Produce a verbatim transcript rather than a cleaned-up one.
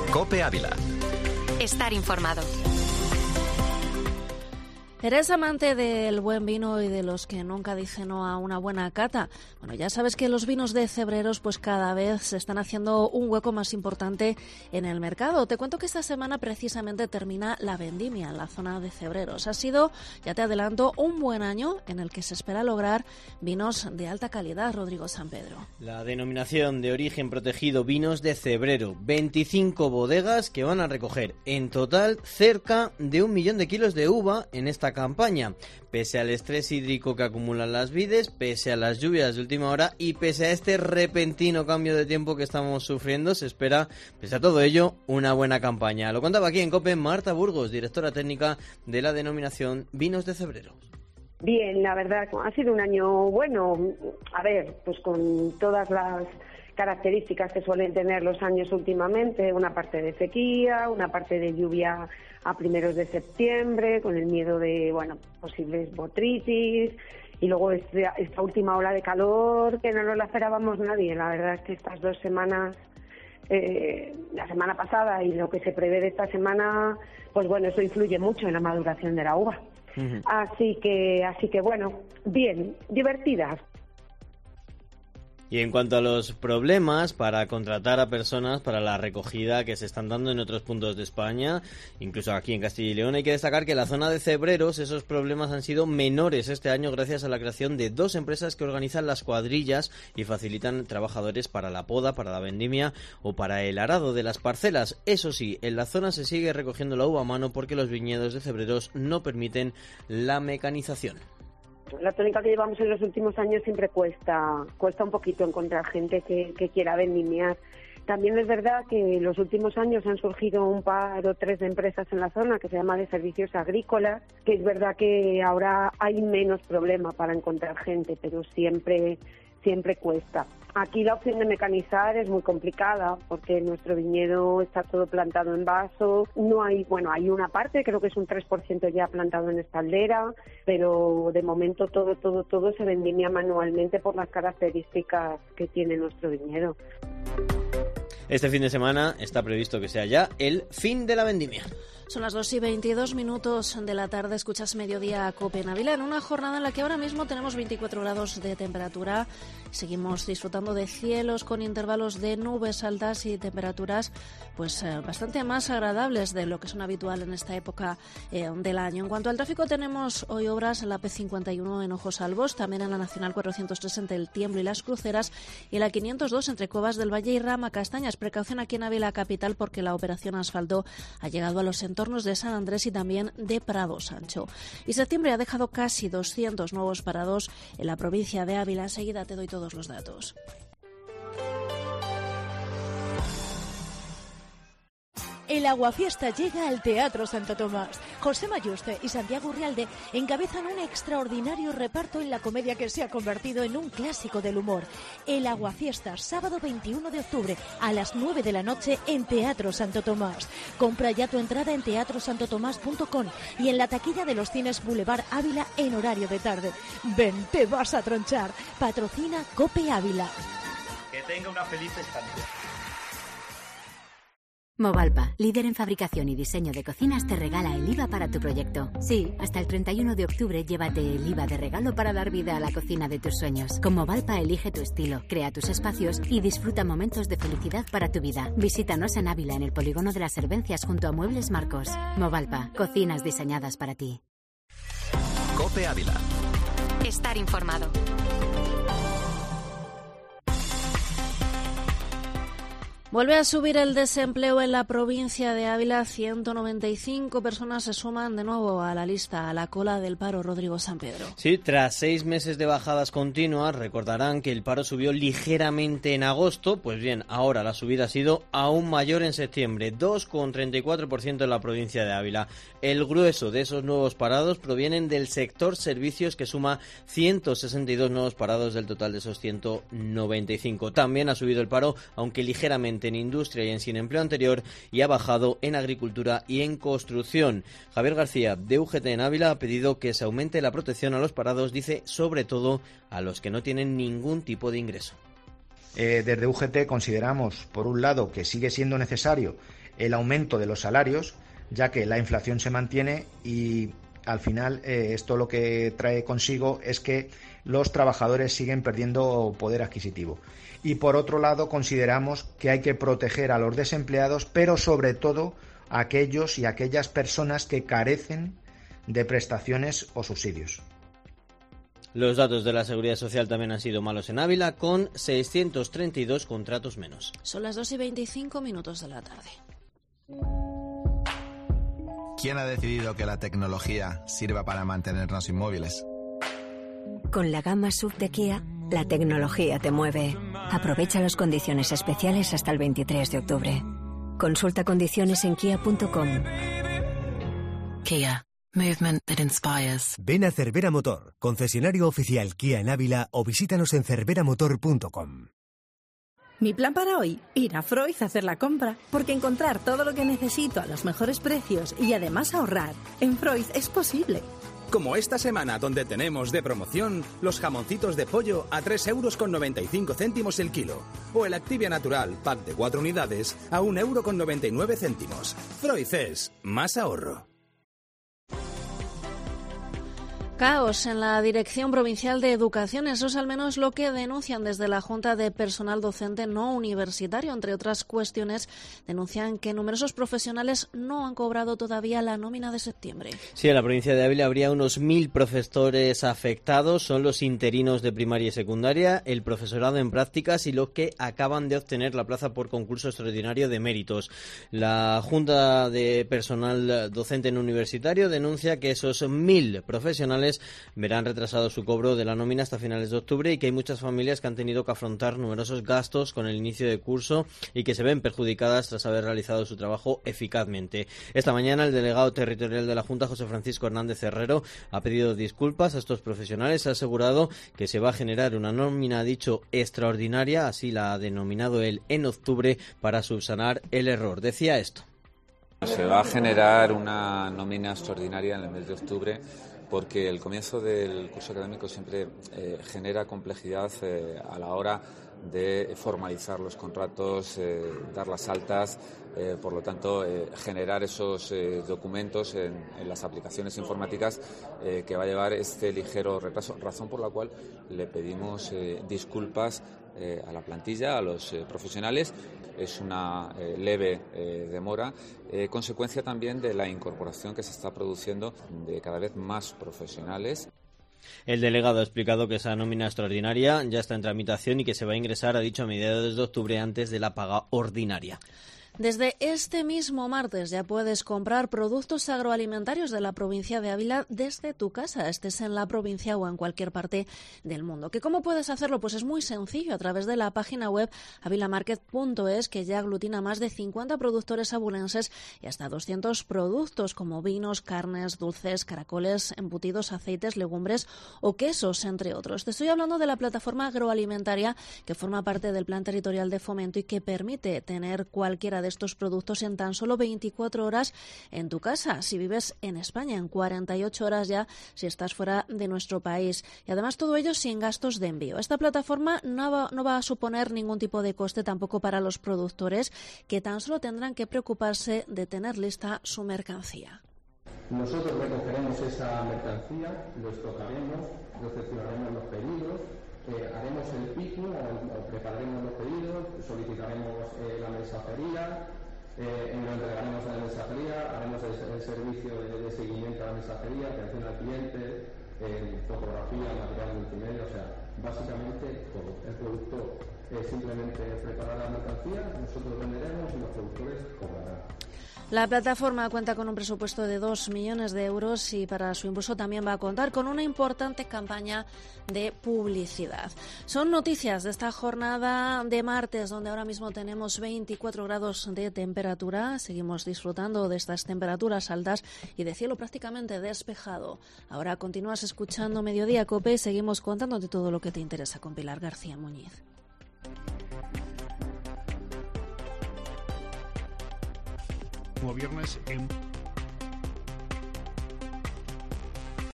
COPE Ávila. Estar informado. ¿Eres amante del buen vino y de los que nunca dicen no a una buena cata? Bueno, ya sabes que los vinos de Cebreros pues cada vez se están haciendo un hueco más importante en el mercado. Te cuento que esta semana precisamente termina la vendimia en la zona de Cebreros. Ha sido, ya te adelanto, un buen año en el que se espera lograr vinos de alta calidad. Rodrigo Sampedro. La denominación de origen protegido Vinos de Cebrero. veinticinco bodegas que van a recoger en total cerca de un millón de kilos de uva en esta campaña, pese al estrés hídrico que acumulan las vides, pese a las lluvias de última hora y pese a este repentino cambio de tiempo que estamos sufriendo, se espera, pese a todo ello, una buena campaña. Lo contaba aquí en COPE Marta Burgos, directora técnica de la denominación Vinos de Cebrero. Bien, la verdad, ha sido un año bueno, a ver, pues con todas las características que suelen tener los años últimamente, una parte de sequía, una parte de lluvia a primeros de septiembre, con el miedo de, bueno, posibles botrytis, y luego esta, esta última ola de calor que no nos la esperábamos nadie. La verdad es que estas dos semanas, eh, la semana pasada y lo que se prevé de esta semana, pues bueno, eso influye mucho en la maduración de la uva. Uh-huh. Así que, así que bueno, bien, divertidas. Y en cuanto a los problemas para contratar a personas para la recogida que se están dando en otros puntos de España, incluso aquí en Castilla y León, hay que destacar que en la zona de Cebreros esos problemas han sido menores este año gracias a la creación de dos empresas que organizan las cuadrillas y facilitan trabajadores para la poda, para la vendimia o para el arado de las parcelas. Eso sí, en la zona se sigue recogiendo la uva a mano porque los viñedos de Cebreros no permiten la mecanización. La tónica que llevamos en los últimos años siempre cuesta cuesta un poquito encontrar gente que, que quiera vendimiar. También es verdad que en los últimos años han surgido un par o tres de empresas en la zona que se llama de servicios agrícolas, que es verdad que ahora hay menos problema para encontrar gente, pero siempre siempre cuesta. Aquí la opción de mecanizar es muy complicada porque nuestro viñedo está todo plantado en vaso. No hay, bueno, hay una parte, creo que es un tres por ciento ya plantado en espaldera, pero de momento todo, todo, todo se vendimia manualmente por las características que tiene nuestro viñedo. Este fin de semana está previsto que sea ya el fin de la vendimia. Son las dos y veintidós minutos de la tarde, escuchas Mediodía COPE en Ávila, en una jornada en la que ahora mismo tenemos veinticuatro grados de temperatura. Seguimos disfrutando de cielos con intervalos de nubes altas y temperaturas pues eh, bastante más agradables de lo que son habitual en esta época eh, del año. En cuanto al tráfico, tenemos hoy obras en la P cincuenta y uno en Ojos Albos, también en la Nacional cuatrocientos tres entre el Tiemblo y las Cruceras y la quinientos dos entre Cuevas del Valle y Rama Castañas. Precaución aquí en Ávila capital porque la operación asfalto ha llegado a los entornos de San Andrés y también de Prado Sancho. Y septiembre ha dejado casi doscientos nuevos parados en la provincia de Ávila. Enseguida te doy todos los datos. El Aguafiesta llega al Teatro Santo Tomás. José Mayuste y Santiago Urrialde encabezan un extraordinario reparto en la comedia que se ha convertido en un clásico del humor. El Aguafiesta, sábado veintiuno de octubre a las nueve de la noche en Teatro Santo Tomás. Compra ya tu entrada en teatro santo tomás punto com y en la taquilla de los cines Boulevard Ávila en horario de tarde. Ven, te vas a tronchar. Patrocina COPE Ávila. Que tenga una feliz estancia. Movalpa, líder en fabricación y diseño de cocinas, te regala el I V A para tu proyecto. Sí, hasta el treinta y uno de octubre llévate el I V A de regalo para dar vida a la cocina de tus sueños. Con Movalpa elige tu estilo, crea tus espacios y disfruta momentos de felicidad para tu vida. Visítanos en Ávila, en el polígono de las Servencias, junto a Muebles Marcos. Movalpa, cocinas diseñadas para ti. COPE Ávila. Estar informado. Vuelve a subir el desempleo en la provincia de Ávila. ciento noventa y cinco personas se suman de nuevo a la lista, a la cola del paro. Rodrigo Sampedro. Sí, tras seis meses de bajadas continuas, recordarán que el paro subió ligeramente en agosto. Pues bien, ahora la subida ha sido aún mayor en septiembre, dos coma treinta y cuatro por ciento en la provincia de Ávila. El grueso de esos nuevos parados provienen del sector servicios, que suma ciento sesenta y dos nuevos parados del total de esos ciento noventa y cinco. También ha subido el paro, aunque ligeramente, en industria y en sin empleo anterior, y ha bajado en agricultura y en construcción. Javier García, de U G T en Ávila, ha pedido que se aumente la protección a los parados, dice, sobre todo a los que no tienen ningún tipo de ingreso. Eh, desde U G T consideramos, por un lado, que sigue siendo necesario el aumento de los salarios, ya que la inflación se mantiene y al final eh, esto lo que trae consigo es que los trabajadores siguen perdiendo poder adquisitivo. Y por otro lado, consideramos que hay que proteger a los desempleados, pero sobre todo a aquellos y aquellas personas que carecen de prestaciones o subsidios. Los datos de la Seguridad Social también han sido malos en Ávila, con seiscientos treinta y dos contratos menos. Son las dos y veinticinco minutos de la tarde. ¿Quién ha decidido que la tecnología sirva para mantenernos inmóviles? Con la gama S U V de Kia, la tecnología te mueve. Aprovecha las condiciones especiales hasta el veintitrés de octubre. Consulta condiciones en kia punto com. Kia. Movement that inspires. Ven a Cervera Motor, concesionario oficial Kia en Ávila, o visítanos en cervera motor punto com. Mi plan para hoy, ir a Freud a hacer la compra, porque encontrar todo lo que necesito a los mejores precios y además ahorrar, en Freud es posible. Como esta semana, donde tenemos de promoción los jamoncitos de pollo a tres euros con noventa y cinco céntimos el kilo, o el Activia Natural, pack de cuatro unidades, a un euro con noventa y nueve céntimos. Freud es más ahorro. Caos en la Dirección Provincial de Educación, eso es al menos lo que denuncian desde la Junta de Personal Docente No Universitario. Entre otras cuestiones, denuncian que numerosos profesionales no han cobrado todavía la nómina de septiembre. Sí, en la provincia de Ávila habría unos mil profesores afectados. Son los interinos de primaria y secundaria, el profesorado en prácticas y los que acaban de obtener la plaza por concurso extraordinario de méritos. La Junta de Personal Docente No Universitario denuncia que esos mil profesionales verán retrasado su cobro de la nómina hasta finales de octubre y que hay muchas familias que han tenido que afrontar numerosos gastos con el inicio de curso y que se ven perjudicadas tras haber realizado su trabajo eficazmente. Esta mañana el delegado territorial de la Junta, José Francisco Hernández Herrero, ha pedido disculpas a estos profesionales, ha asegurado que se va a generar una nómina, dicho, extraordinaria, así la ha denominado él, en octubre, para subsanar el error. Decía esto. Se va a generar una nómina extraordinaria en el mes de octubre, porque el comienzo del curso académico siempre eh, genera complejidad eh, a la hora de formalizar los contratos, eh, dar las altas, eh, por lo tanto, eh, generar esos eh, documentos en, en las aplicaciones informáticas eh, que va a llevar este ligero retraso, razón por la cual le pedimos eh, disculpas eh, a la plantilla, a los eh, profesionales. Es una eh, leve eh, demora, eh, consecuencia también de la incorporación que se está produciendo de cada vez más profesionales. El delegado ha explicado que esa nómina extraordinaria ya está en tramitación y que se va a ingresar, ha dicho, a mediados de octubre, antes de la paga ordinaria. Desde este mismo martes ya puedes comprar productos agroalimentarios de la provincia de Ávila desde tu casa, estés en la provincia o en cualquier parte del mundo. ¿Que cómo puedes hacerlo? Pues es muy sencillo, a través de la página web avilamarket punto es, que ya aglutina más de cincuenta productores abulenses y hasta doscientos productos como vinos, carnes, dulces, caracoles, embutidos, aceites, legumbres o quesos, entre otros. Te estoy hablando de la plataforma agroalimentaria que forma parte del Plan Territorial de Fomento y que permite tener cualquiera de estos productos en tan solo veinticuatro horas en tu casa, si vives en España, en cuarenta y ocho horas ya si estás fuera de nuestro país. Y además todo ello sin gastos de envío. Esta plataforma no va, no va a suponer ningún tipo de coste tampoco para los productores, que tan solo tendrán que preocuparse de tener lista su mercancía. Nosotros recogeremos esa mercancía, lo estocaremos, recepcionaremos los pedidos, Eh, haremos el picking, prepararemos los pedidos, solicitaremos eh, la mensajería, eh, lo entregaremos a la mensajería, haremos el, el servicio de, de seguimiento a la mensajería, atención al cliente, eh, fotografía, material multimedia, o sea, básicamente todo. El producto es simplemente preparar la mercancía, nosotros venderemos y los productores cobrarán. La plataforma cuenta con un presupuesto de dos millones de euros y para su impulso también va a contar con una importante campaña de publicidad. Son noticias de esta jornada de martes, donde ahora mismo tenemos veinticuatro grados de temperatura. Seguimos disfrutando de estas temperaturas altas y de cielo prácticamente despejado. Ahora continúas escuchando Mediodía COPE y seguimos contándote todo lo que te interesa con Pilar García Muñiz. Como viernes en